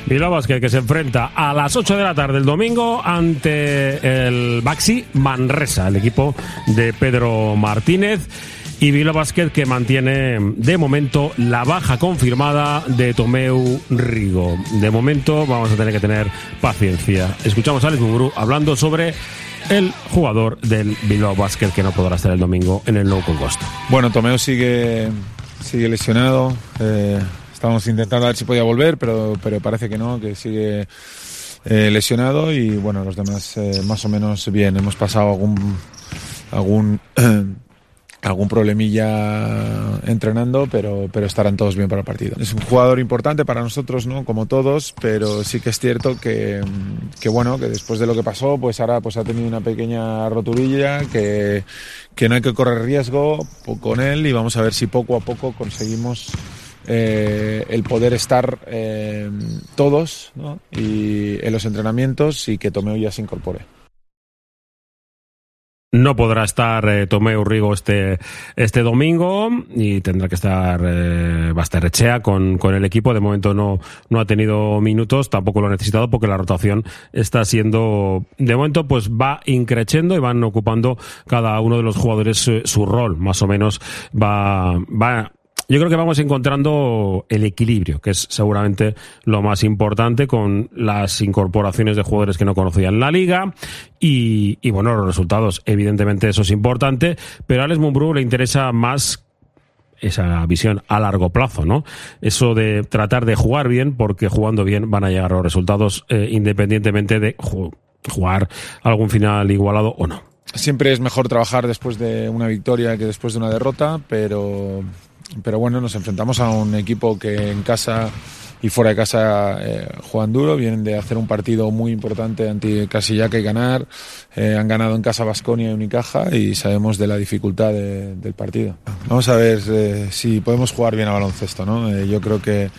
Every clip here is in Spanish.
Bilbao Basket, que se enfrenta a las 8 de la tarde el domingo ante el Baxi Manresa, el equipo de Pedro Martínez. Y Bilbao Basket, que mantiene de momento la baja confirmada de Tomeu Rigo. De momento vamos a tener que tener paciencia. Escuchamos a Alex Mumbrú hablando sobre el jugador del Bilbao Basket que no podrá estar el domingo en el Nou Congost. Bueno, Tomeu sigue lesionado. Estábamos intentando a ver si podía volver, pero parece que no, que sigue lesionado. Y bueno, los demás más o menos bien. Hemos pasado algún problemilla entrenando, pero estarán todos bien para el partido. Es un jugador importante para nosotros, ¿no? Como todos, pero sí que es cierto que bueno, que después de lo que pasó, pues ahora pues ha tenido una pequeña roturilla que no hay que correr riesgo con él, y vamos a ver si poco a poco conseguimos el poder estar todos, ¿no? Y en los entrenamientos, y que Tomeu ya se incorpore. No podrá estar Tomeu Rigo este domingo, y tendrá que estar Basterrechea con el equipo. De momento no ha tenido minutos, tampoco lo ha necesitado, porque la rotación está siendo, de momento, pues va increciendo y van ocupando cada uno de los jugadores su rol. Más o menos va. Yo creo que vamos encontrando el equilibrio, que es seguramente lo más importante, con las incorporaciones de jugadores que no conocían la liga y bueno, los resultados. Evidentemente eso es importante, pero a Alex Mumbrú le interesa más esa visión a largo plazo, ¿no? Eso de tratar de jugar bien, porque jugando bien van a llegar los resultados, independientemente de jugar algún final igualado o no. Siempre es mejor trabajar después de una victoria que después de una derrota, pero bueno, nos enfrentamos a un equipo que en casa y fuera de casa juegan duro. Vienen de hacer un partido muy importante ante Casillac y ganar. Han ganado en casa Baskonia y Unicaja, y sabemos de la dificultad del partido. Vamos a ver si podemos jugar bien a baloncesto, ¿no? Yo creo que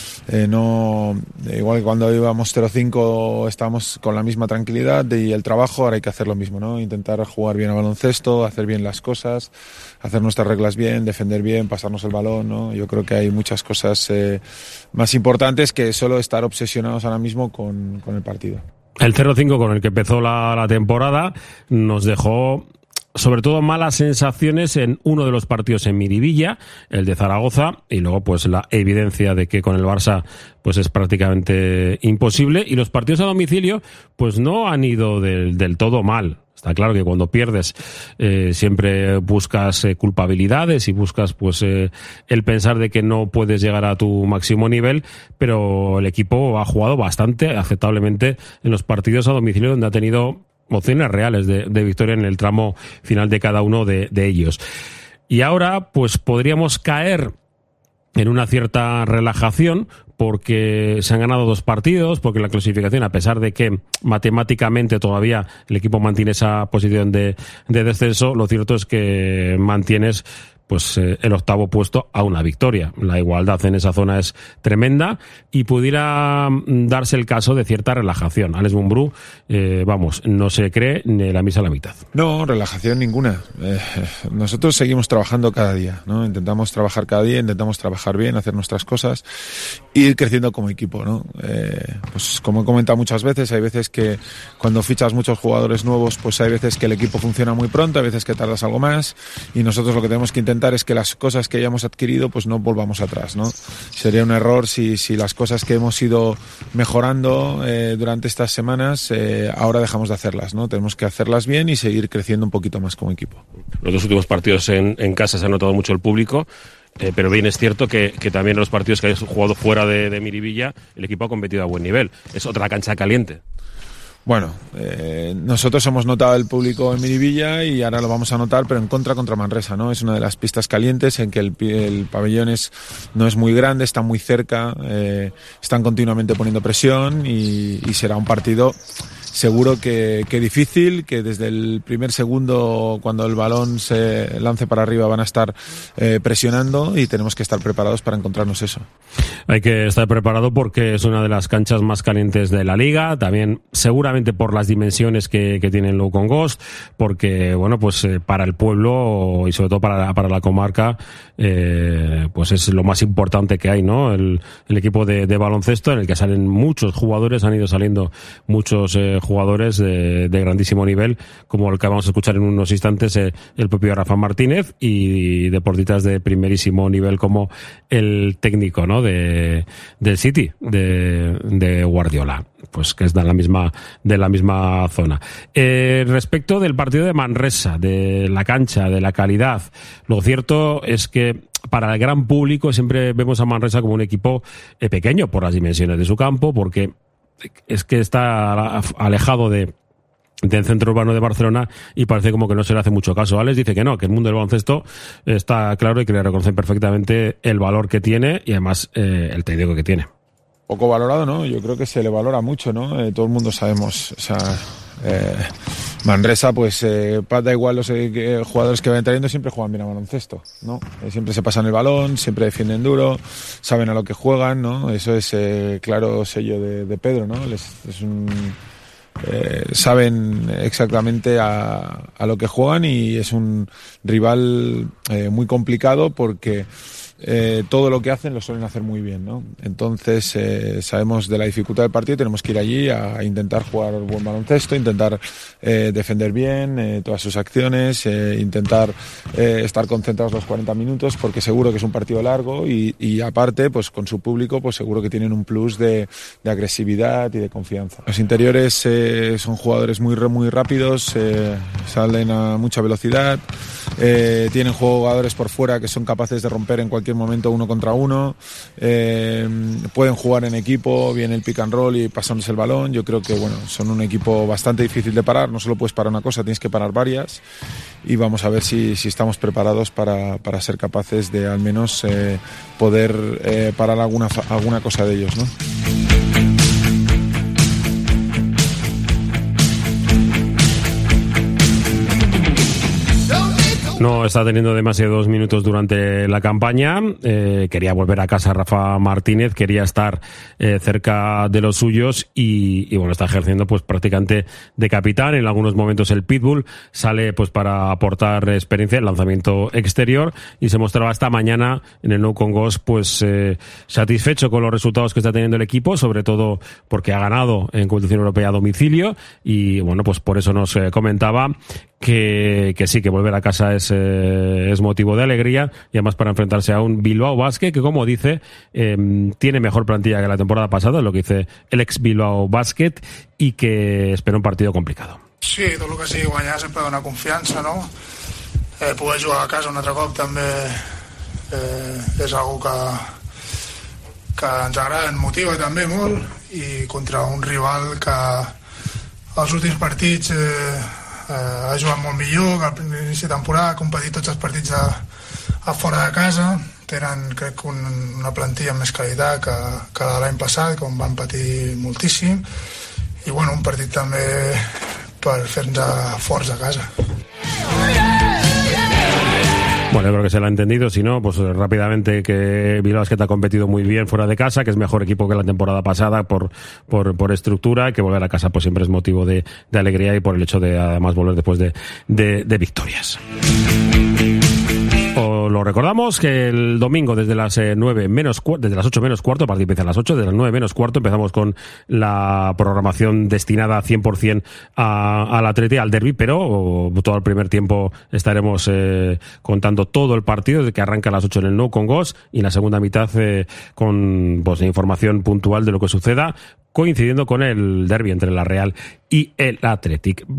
no, igual que cuando íbamos 0-5 estábamos con la misma tranquilidad y el trabajo, ahora hay que hacer lo mismo, ¿no? Intentar jugar bien a baloncesto, hacer bien las cosas, hacer nuestras reglas bien, defender bien, pasarnos el balón, ¿no? Yo creo que hay muchas cosas más importantes que solo estar obsesionados ahora mismo con el partido. El 0-5 con el que empezó la temporada nos dejó sobre todo malas sensaciones en uno de los partidos en Miribilla, el de Zaragoza, y luego pues la evidencia de que con el Barça pues es prácticamente imposible, y los partidos a domicilio pues no han ido del todo mal. Está claro que cuando pierdes siempre buscas culpabilidades y buscas pues el pensar de que no puedes llegar a tu máximo nivel, pero el equipo ha jugado bastante aceptablemente en los partidos a domicilio, donde ha tenido opciones reales de victoria en el tramo final de cada uno de ellos. Y ahora pues podríamos caer en una cierta relajación, porque se han ganado 2 partidos, porque la clasificación, a pesar de que matemáticamente todavía el equipo mantiene esa posición de descenso, lo cierto es que mantienes pues el 8º puesto a una victoria. La igualdad en esa zona es tremenda, y pudiera darse el caso de cierta relajación. Alex Mumbrú, no se cree ni la misa a la mitad. No, relajación ninguna. Nosotros seguimos trabajando cada día, ¿no? Intentamos trabajar cada día, intentamos trabajar bien, hacer nuestras cosas, e ir creciendo como equipo, ¿no? Pues como he comentado muchas veces, hay veces que cuando fichas muchos jugadores nuevos, pues hay veces que el equipo funciona muy pronto, hay veces que tardas algo más, y nosotros lo que tenemos que intentar es que las cosas que hayamos adquirido pues no volvamos atrás, ¿no? Sería un error si las cosas que hemos ido mejorando durante estas semanas ahora dejamos de hacerlas, ¿no? Tenemos que hacerlas bien y seguir creciendo un poquito más como equipo. Los 2 últimos partidos en casa se ha notado mucho el público, pero bien es cierto que también en los partidos que hayas jugado fuera de Miribilla el equipo ha competido a buen nivel. Es otra cancha caliente. Bueno, nosotros hemos notado el público en Miribilla y ahora lo vamos a notar, pero en contra Manresa, ¿no? Es una de las pistas calientes en que el pabellón no es muy grande, está muy cerca, están continuamente poniendo presión y será un partido seguro que difícil, que desde el primer segundo, cuando el balón se lance para arriba, van a estar presionando y tenemos que estar preparados para encontrarnos eso. Hay que estar preparado porque es una de las canchas más calientes de la liga, también seguramente por las dimensiones que tiene el Nou Congost, porque bueno, pues para el pueblo y sobre todo para la comarca, pues es lo más importante que hay, ¿no? El equipo de baloncesto en el que salen muchos jugadores, han ido saliendo muchos jugadores de grandísimo nivel, como el que vamos a escuchar en unos instantes, el propio Rafa Martínez, y deportistas de primerísimo nivel como el técnico, ¿no? del City, de Guardiola, pues que es de la misma zona. Respecto del partido de Manresa, de la cancha, de la calidad, lo cierto es que para el gran público siempre vemos a Manresa como un equipo pequeño por las dimensiones de su campo, porque es que está alejado del centro urbano de Barcelona y parece como que no se le hace mucho caso. Alex dice que no, que el mundo del baloncesto está claro y que le reconocen perfectamente el valor que tiene y además el técnico que tiene. Poco valorado, ¿no? Yo creo que se le valora mucho, ¿no? Todo el mundo sabemos, o sea, Manresa, pues da igual los jugadores que vayan trayendo, siempre juegan bien a baloncesto, ¿no? Siempre se pasan el balón, siempre defienden duro, saben a lo que juegan, ¿no? Eso es claro sello de Pedro, ¿no? Saben exactamente a lo que juegan y es un rival muy complicado porque todo lo que hacen lo suelen hacer muy bien, ¿no? Entonces sabemos de la dificultad del partido, tenemos que ir allí a intentar jugar buen baloncesto, intentar defender bien todas sus acciones, intentar estar concentrados los 40 minutos porque seguro que es un partido largo y aparte pues con su público pues seguro que tienen un plus de agresividad y de confianza. Los interiores son jugadores muy rápidos, salen a mucha velocidad, tienen jugadores por fuera que son capaces de romper en cualquier momento 1 contra 1, pueden jugar en equipo, bien el pick and roll y pasándose el balón. Yo creo que bueno, son un equipo bastante difícil de parar, no solo puedes parar una cosa, tienes que parar varias y vamos a ver si estamos preparados para ser capaces de al menos poder parar alguna cosa de ellos, ¿no? No está teniendo demasiados minutos durante la campaña. Quería volver a casa Rafa Martínez, quería estar cerca de los suyos y bueno, está ejerciendo pues prácticamente de capitán. En algunos momentos el pitbull sale pues para aportar experiencia en lanzamiento exterior y se mostraba esta mañana en el Nou Congost pues satisfecho con los resultados que está teniendo el equipo, sobre todo porque ha ganado en competición europea a domicilio y bueno, pues por eso nos comentaba que sí, que volver a casa es motivo de alegría y además para enfrentarse a un Bilbao Basket que, como dice, tiene mejor plantilla que la temporada pasada, lo que dice el ex Bilbao Basket, y que espera un partido complicado. Sí, tot el que sigui guanyar sempre dona confiança, no? Poder jugar a casa un altre cop també és algo que ens agrada, ens motiva també molt, i contra un rival que els últims partits ha jugat molt millor que al inici de temporada, ha competit tots els partits a fora de casa, tenen crec que una plantilla amb més qualitat que la de l'any passat, com van patir moltíssim, i bueno, un partit també per fer-nos forts a casa. Bueno, yo creo que se lo ha entendido, si no, pues rápidamente que Bilbao Basket ha competido muy bien fuera de casa, que es mejor equipo que la temporada pasada por estructura, y que volver a casa pues siempre es motivo de alegría y por el hecho de además volver después de victorias. Lo recordamos que el domingo desde las 8 menos cuarto, el partido empieza a las 8, desde las 9 menos cuarto empezamos con la programación destinada 100% al Atleti, al derbi, pero todo el primer tiempo estaremos contando todo el partido desde que arranca a las 8 en el Nou Congost y en la segunda mitad con pues información puntual de lo que suceda, coincidiendo con el derbi entre la Real y el Athletic.